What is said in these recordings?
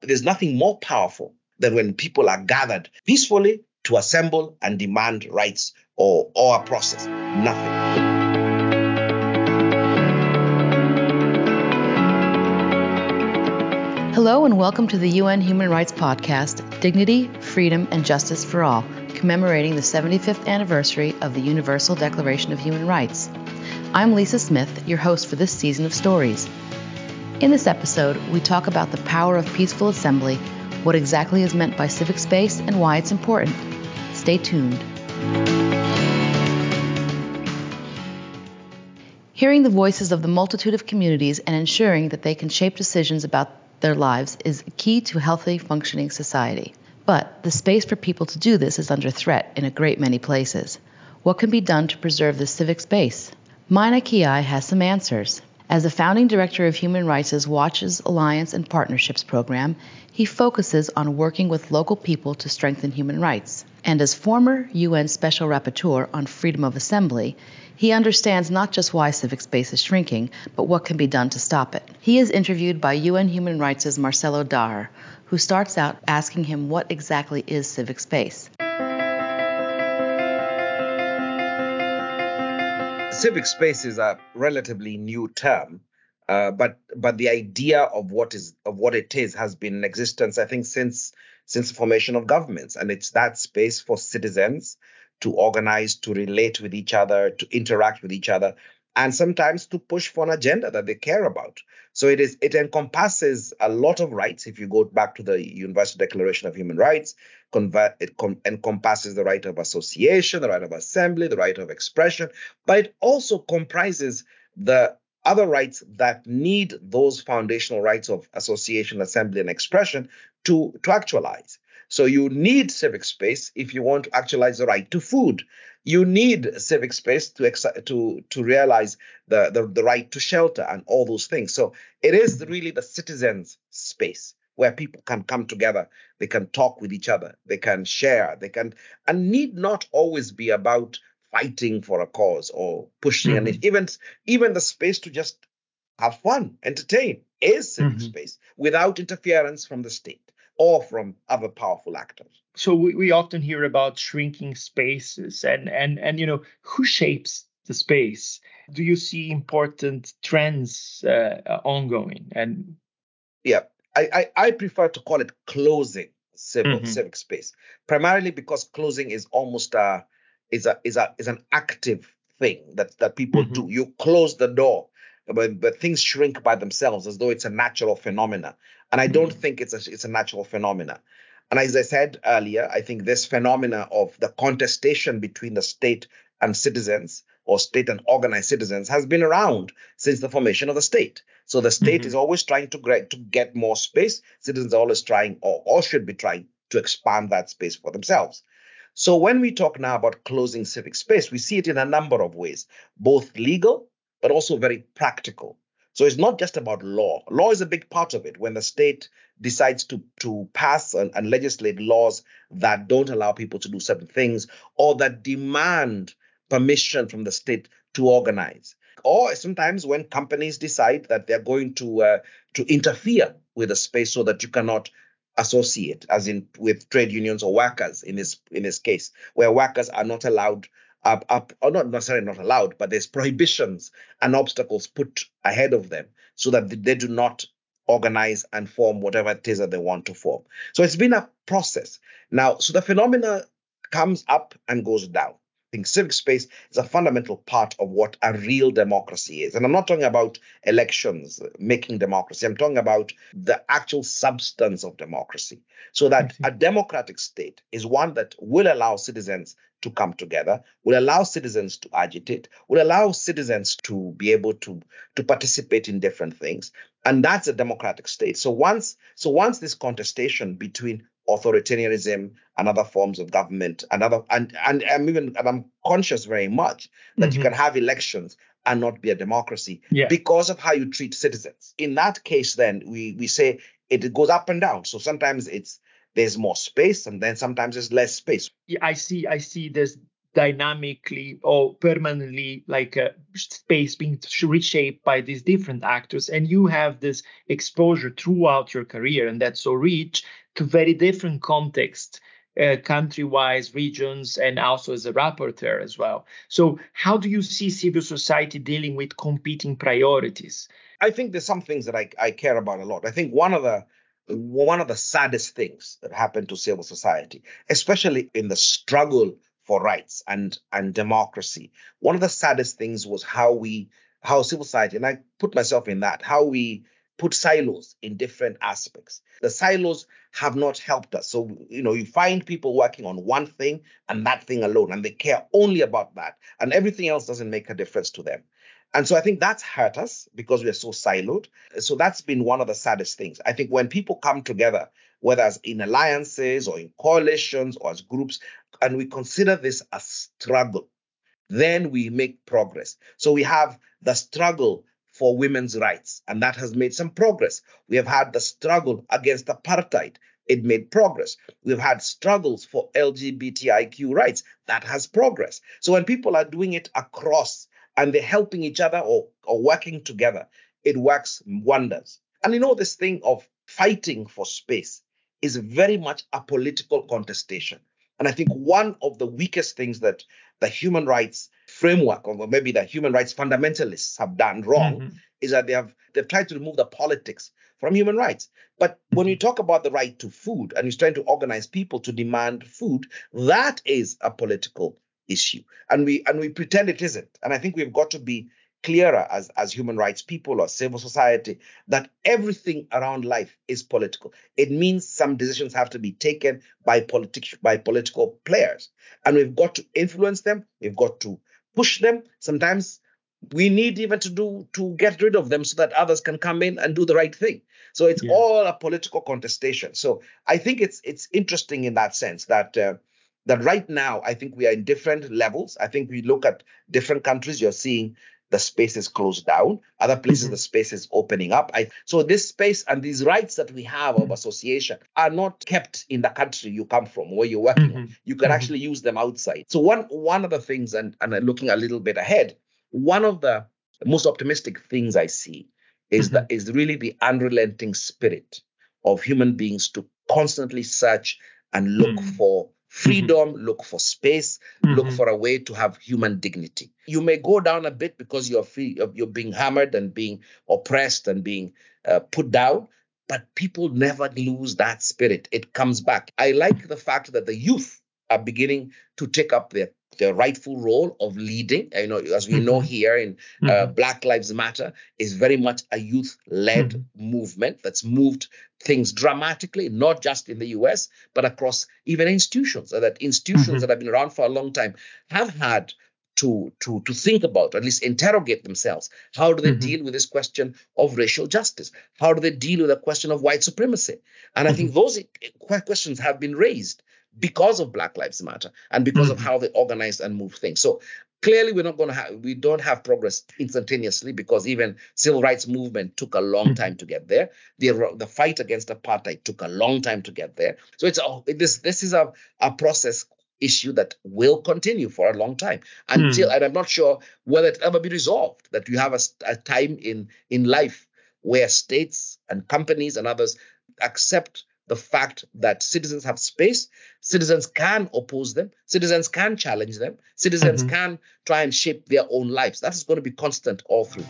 there's nothing more powerful than when people are gathered peacefully to assemble and demand rights or a process. Nothing. Hello and welcome to the UN Human Rights Podcast, Dignity, Freedom, and Justice for All, commemorating the 75th anniversary of the Universal Declaration of Human Rights. I'm Lisa Smith, your host for this season of stories. In this episode, we talk about the power of peaceful assembly, what exactly is meant by civic space, and why it's important. Stay tuned. Hearing the voices of the multitude of communities and ensuring that they can shape decisions about their lives is key to a healthy, functioning society. But the space for people to do this is under threat in a great many places. What can be done to preserve this civic space? Maina Kiai has some answers. As the founding director of Human Rights' Watches, Alliance, and Partnerships program, he focuses on working with local people to strengthen human rights. And as former UN Special Rapporteur on freedom of assembly, he understands not just why civic space is shrinking, but what can be done to stop it. He is interviewed by UN Human Rights' Marcelo Daher, who starts out asking him what exactly is civic space. Civic space is a relatively new term, but the idea of what it is has been in existence, I think, since the formation of governments, and it's that space for citizens to organize, to relate with each other, to interact with each other, and sometimes to push for an agenda that they care about. So it encompasses a lot of rights. If you go back to the Universal Declaration of Human Rights, encompasses the right of association, the right of assembly, the right of expression, but it also comprises the other rights that need those foundational rights of association, assembly, and expression to actualize. So you need civic space if you want to actualize the right to food. You need civic space to realize the right to shelter and all those things. So it is really the citizens' space where people can come together, they can talk with each other, they can share, and need not always be about fighting for a cause or pushing an even the space to just have fun, entertain is civic space without interference from the state or from other powerful actors. So we often hear about shrinking spaces and who shapes the space? Do you see important trends ongoing? And yeah, I prefer to call it closing civic space, primarily because closing is almost is an active thing that people do. You close the door, but things shrink by themselves as though it's a natural phenomena. And I don't think it's a natural phenomena. And as I said earlier, I think this phenomena of the contestation between the state and citizens, or state and organized citizens, has been around since the formation of the state. So the state is always trying to get more space. Citizens are always trying, or should be trying, to expand that space for themselves. So when we talk now about closing civic space, we see it in a number of ways, both legal, but also very practical. So it's not just about law. Law is a big part of it. When the state decides to pass and legislate laws that don't allow people to do certain things, or that demand permission from the state to organize. Or sometimes when companies decide that they're going to interfere with a space so that you cannot associate, as in with trade unions or workers in this case, where workers are not allowed or not necessarily not allowed, but there's prohibitions and obstacles put ahead of them so that they do not organize and form whatever it is that they want to form. So it's been a process. Now, so the phenomena comes up and goes down. I think civic space is a fundamental part of what a real democracy is. And I'm not talking about elections making democracy. I'm talking about the actual substance of democracy. So that a democratic state is one that will allow citizens to come together, will allow citizens to agitate, will allow citizens to be able to participate in different things. And that's a democratic state. So once this contestation between authoritarianism and other forms of government and I'm conscious very much that you can have elections and not be a democracy because of how you treat citizens. In that case, then we say it goes up and down. So sometimes there's more space, and then sometimes there's less space. Yeah, I see. There's dynamically or permanently like a space being reshaped by these different actors, and you have this exposure throughout your career, and that's so rich to very different contexts, country-wise, regions, and also as a rapporteur as well. So how do you see civil society dealing with competing priorities? I think there's some things that I care about a lot. I think one of the saddest things that happened to civil society, especially in the struggle for rights and democracy, one of the saddest things was how civil society, and I put myself in that, how we put silos in different aspects. The silos have not helped us. So, you find people working on one thing and that thing alone, and they care only about that, and everything else doesn't make a difference to them. And so I think that's hurt us because we are so siloed. So that's been one of the saddest things. I think when people come together, whether it's in alliances or in coalitions or as groups, and we consider this a struggle, then we make progress. So we have the struggle for women's rights, and that has made some progress. We have had the struggle against apartheid. It made progress. We've had struggles for LGBTIQ rights. That has progress. So when people are doing it across and they're helping each other or working together, it works wonders. And this thing of fighting for space is very much a political contestation. And I think one of the weakest things that the human rights framework, or maybe the human rights fundamentalists have done wrong, is that they've tried to remove the politics from human rights. But when you talk about the right to food and you're trying to organize people to demand food, that is a political issue. And we pretend it isn't. And I think we've got to be clearer as human rights people or civil society that everything around life is political. It means some decisions have to be taken by political players. And we've got to influence them. We've got to push them. Sometimes we need even to get rid of them so that others can come in and do the right thing. So it's all a political contestation. So I think it's interesting in that sense that right now, I think we are in different levels. I think we look at different countries, you're seeing the space is closed down. Other places, the space is opening up. So this space and these rights that we have of association are not kept in the country you come from, where you're working on. You can actually use them outside. So one of the things, and looking a little bit ahead, one of the most optimistic things I see is really the unrelenting spirit of human beings to constantly search and look for freedom, look for space, look for a way to have human dignity. You may go down a bit because you're being hammered and being oppressed and being put down, but people never lose that spirit. It comes back. I like the fact that the youth are beginning to take up their rightful role of leading. As we know here in Black Lives Matter is very much a youth-led movement that's moved things dramatically, not just in the US, but across even institutions. So that institutions that have been around for a long time have had to think about, or at least interrogate themselves. How do they deal with this question of racial justice? How do they deal with the question of white supremacy? And I think those questions have been raised because of Black Lives Matter and because of how they organize and move things. So clearly we don't have progress instantaneously, because even civil rights movement took a long time to get there. The fight against apartheid took a long time to get there. So this is a process issue that will continue for a long time until, and I'm not sure whether it ever be resolved, that you have a time in life where states and companies and others accept the fact that citizens have space, citizens can oppose them, citizens can challenge them, citizens can try and shape their own lives. That is going to be constant all through.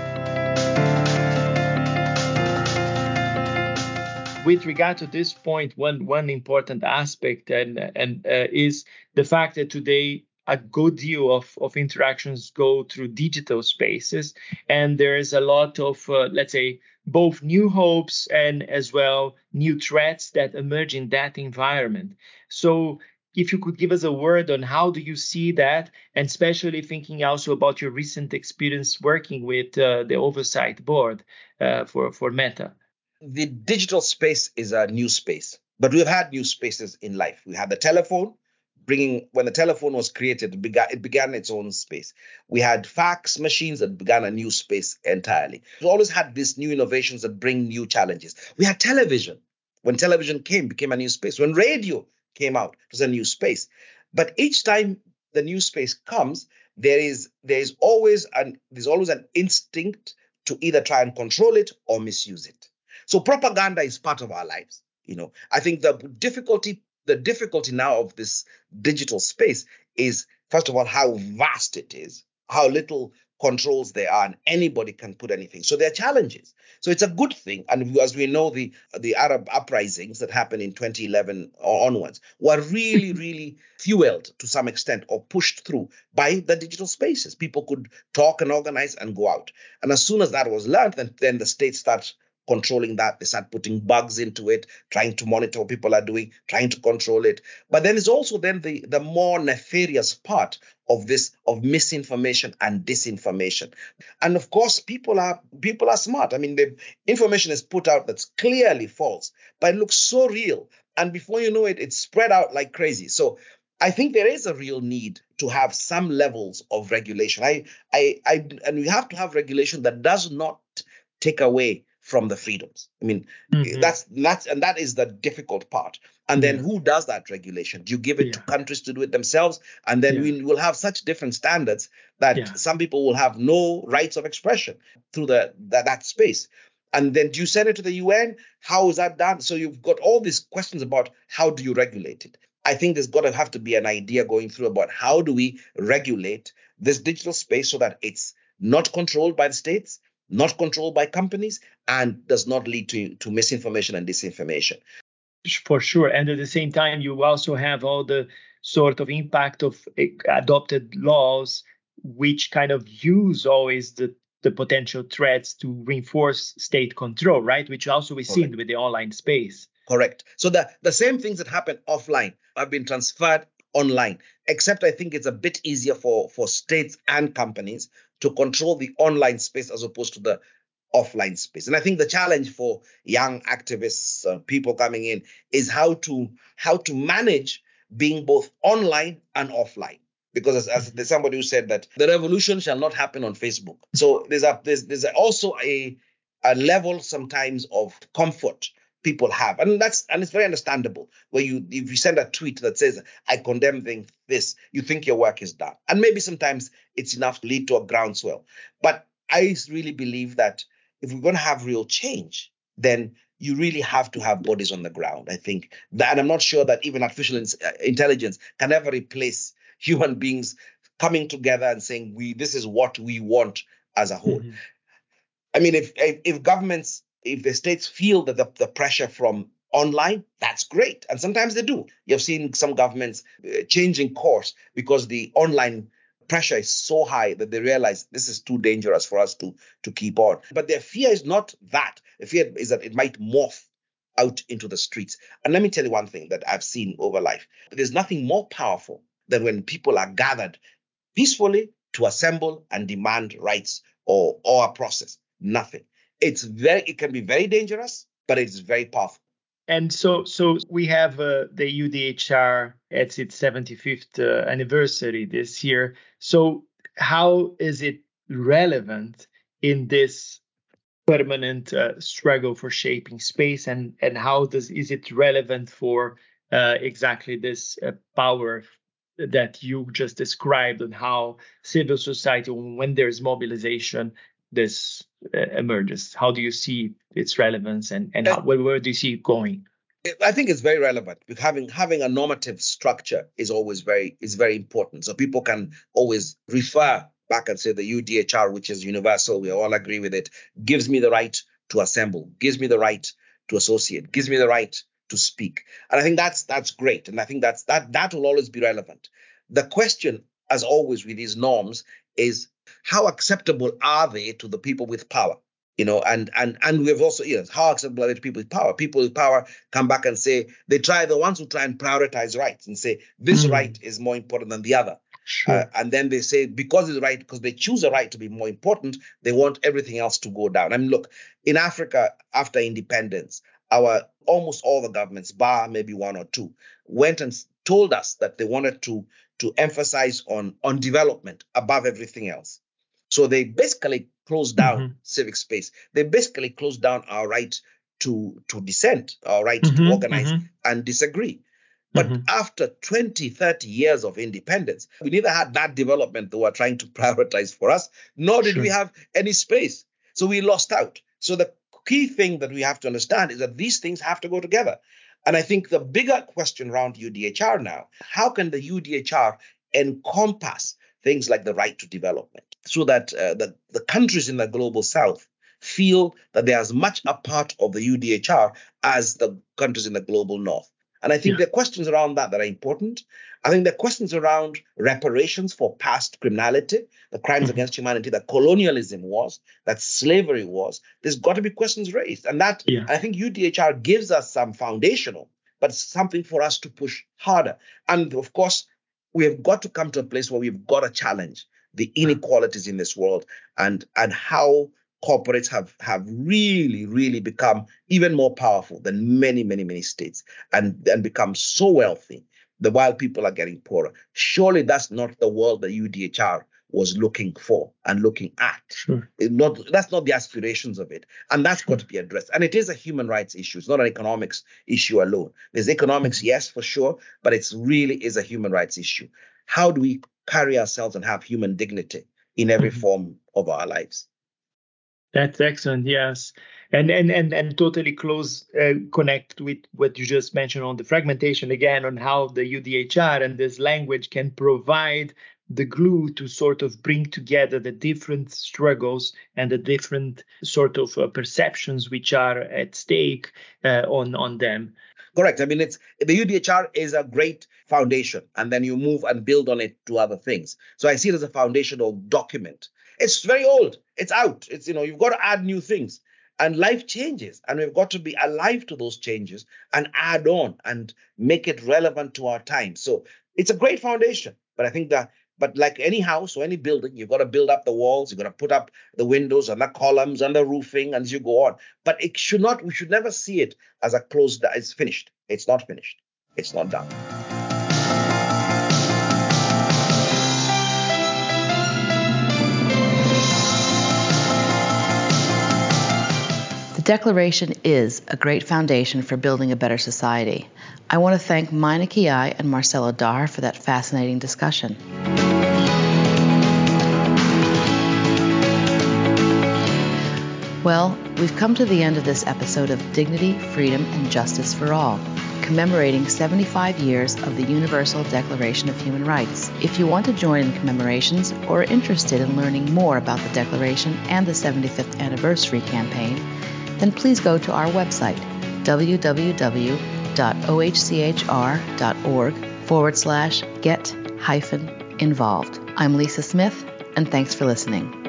With regard to this point, one important aspect and is the fact that today a good deal of interactions go through digital spaces, and there is a lot of let's say both new hopes and as well new threats that emerge in that environment. So if you could give us a word on how do you see that, and especially thinking also about your recent experience working with the oversight board for Meta. The digital space is a new space, but we've had new spaces in life. We had the telephone, when the telephone was created, it began its own space. We had fax machines that began a new space entirely. We've always had these new innovations that bring new challenges. We had television. When television became a new space. When radio came out, it was a new space. But each time the new space comes, there's always an instinct to either try and control it or misuse it. So propaganda is part of our lives. I think the difficulty now of this digital space is, first of all, how vast it is, how little controls there are, and anybody can put anything. So there are challenges. So it's a good thing. And as we know, the Arab uprisings that happened in 2011 or onwards were really, really fueled to some extent or pushed through by the digital spaces. People could talk and organize and go out. And as soon as that was learned, then the state starts controlling that. They start putting bugs into it, trying to monitor what people are doing, trying to control it. But then there's also then the more nefarious part of this, of misinformation and disinformation. And of course, people are smart. I mean, the information is put out that's clearly false, but it looks so real. And before you know it, it's spread out like crazy. So I think there is a real need to have some levels of regulation. And we have to have regulation that does not take away from the freedoms. I mean, that is the difficult part. And then who does that regulation? Do you give it to countries to do it themselves? And then we will have such different standards that some people will have no rights of expression through that space. And then do you send it to the UN? How is that done? So you've got all these questions about how do you regulate it? I think there's got to have to be an idea going through about how do we regulate this digital space so that it's not controlled by the states, not controlled by companies, and does not lead to misinformation and disinformation. For sure. And at the same time, you also have all the sort of impact of adopted laws, which kind of use always the potential threats to reinforce state control, right? Which also we see with the online space. Correct. So the same things that happen offline have been transferred online, except I think it's a bit easier for states and companies to control the online space as opposed to the offline space. And I think the challenge for young activists, people coming in, is how to manage being both online and offline. Because as there's somebody who said that the revolution shall not happen on Facebook. So there's also a level sometimes of comfort people have, and it's very understandable. Where if you send a tweet that says I condemn this, you think your work is done, and maybe sometimes it's enough to lead to a groundswell. But I really believe that if we're going to have real change, then you really have to have bodies on the ground. I think that, and I'm not sure that even artificial intelligence can ever replace human beings coming together and saying this is what we want as a whole. I mean, if governments, if the states feel that the pressure from online, that's great. And sometimes they do. You've seen some governments changing course because the online pressure is so high that they realize this is too dangerous for us to keep on. But their fear is not that. The fear is that it might morph out into the streets. And let me tell you one thing that I've seen over life. There's nothing more powerful than when people are gathered peacefully to assemble and demand rights or a process. Nothing. It can be very dangerous, but it's very powerful. And so we have the UDHR at its 75th anniversary this year. So how is it relevant in this permanent struggle for shaping space, and how is it relevant for exactly this power that you just described, and how civil society, when there's mobilization, this emerges? How do you see its relevance, and where do you see it going? I think it's very relevant. Having a normative structure is very important. So people can always refer back and say the UDHR, which is universal, we all agree with it, gives me the right to assemble, gives me the right to associate, gives me the right to speak. And I think that's great. And I think that will always be relevant. The question, as always with these norms, is how acceptable are they to the people with power? And we've also, how acceptable are they to people with power? People with power come back and say, the ones who try and prioritize rights and say, this right is more important than the other. Sure. And then they say, because it's right, because they choose a right to be more important, they want everything else to go down. I mean, look, in Africa, after independence, almost all the governments, bar maybe one or two, went and told us that they wanted to emphasize on development above everything else. So they basically closed down civic space. They basically closed down our right to dissent, our right to organize and disagree. But after 20, 30 years of independence, we neither had that development they were trying to prioritize for us, nor did we have any space. So we lost out. So the key thing that we have to understand is that these things have to go together. And I think the bigger question around UDHR now, how can the UDHR encompass things like the right to development so that the countries in the global south feel that they are as much a part of the UDHR as the countries in the global north? And I think there are questions around that are important. I think there are questions around reparations for past criminality, the crimes against humanity that colonialism was, that slavery was. There's got to be questions raised. And that, I think UDHR gives us some foundational, but something for us to push harder. And of course, we have got to come to a place where we've got to challenge the inequalities in this world and how corporates have really, really become even more powerful than many, many, many states and become so wealthy the while people are getting poorer. Surely that's not the world that UDHR was looking for and looking at. That's not the aspirations of it. And that's got to be addressed. And it is a human rights issue. It's not an economics issue alone. There's economics, yes, for sure, but it really is a human rights issue. How do we carry ourselves and have human dignity in every form of our lives? That's excellent. Yes. And totally connect with what you just mentioned on the fragmentation again, on how the UDHR and this language can provide the glue to sort of bring together the different struggles and the different sort of perceptions which are at stake on them. Correct. I mean, the UDHR is a great foundation, and then you move and build on it to other things. So I see it as a foundational document. It's very old. It's out. It's, you've got to add new things. And life changes, and we've got to be alive to those changes and add on and make it relevant to our time. So it's a great foundation. But I think but like any house or any building, you've got to build up the walls, you've got to put up the windows and the columns and the roofing as you go on. But we should never see it as a closed, it's finished. It's not finished. It's not done. The Declaration is a great foundation for building a better society. I want to thank Mina Kiai and Marcelo Dar for that fascinating discussion. Well, we've come to the end of this episode of Dignity, Freedom, and Justice for All, commemorating 75 years of the Universal Declaration of Human Rights. If you want to join in commemorations or are interested in learning more about the Declaration and the 75th Anniversary Campaign, then please go to our website, www.ohchr.org/get-involved. I'm Lisa Smith, and thanks for listening.